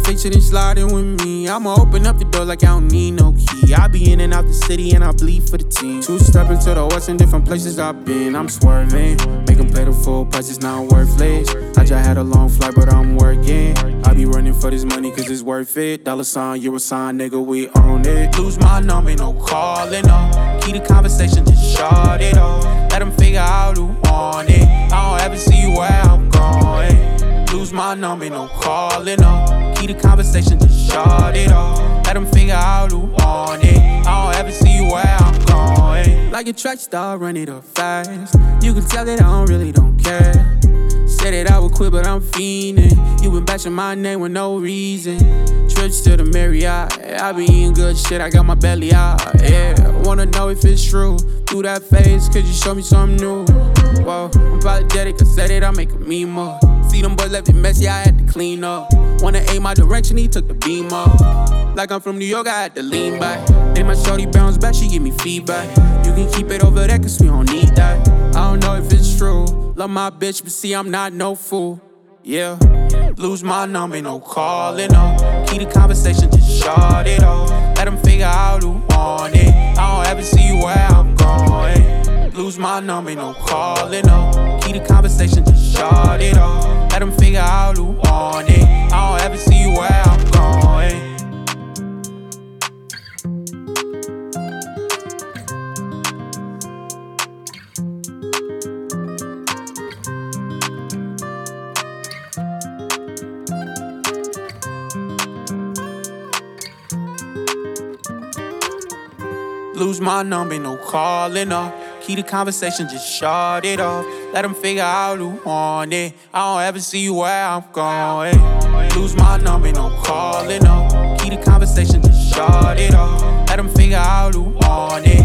fix it and slide in with me. I'ma open up the door like I don't need no key. I be in and out the city and I bleed for the team. Two-step into the west in different places I've been. I'm swerving, make them pay the full price, it's not worthless. I just had a long flight, but I'm working. I be running for this money cause it's worth it. Dollar sign, euro sign, nigga, we own it. Lose my number, no calling up. Keep the conversation, just shut it up. Let them figure out who want it. I don't ever see where I'm going. Lose my number, no calling up. Keep the conversation, just shut it up. Let them figure out who want it. I don't ever see where I'm going. Like a track star, run it up fast. You can tell that I don't care. Said that I would quit, but I'm fiending. You been bashing my name with no reason. Trips to the Marriott, I be eating good shit, I got my belly out, yeah. Wanna know if it's true, through that phase, could you show me something new? Whoa, I'm apologetic, I said it, I make me more. See them boys left it messy, I had to clean up. Wanna aim my direction, he took the beam up. Like I'm from New York, I had to lean back. Then my shorty bounce back, she give me feedback. You can keep it over there, cause we don't need that. I don't know if it's true, love my bitch, but see I'm not no fool. Yeah, lose my number, no calling up. Keep the conversation, just shut it up. Let them figure out who want it. I don't ever see where I'm going. Lose my number, no calling up. Keep the conversation, just shut it up. Let them figure out who want it. I don't ever see where I'm going. Lose my number, no calling up. Keep the conversation, just shut it off. Let them figure out who want it. I don't ever see where I'm going. Lose my number, no calling up. Keep the conversation, just shut it off. Let them figure out who want it.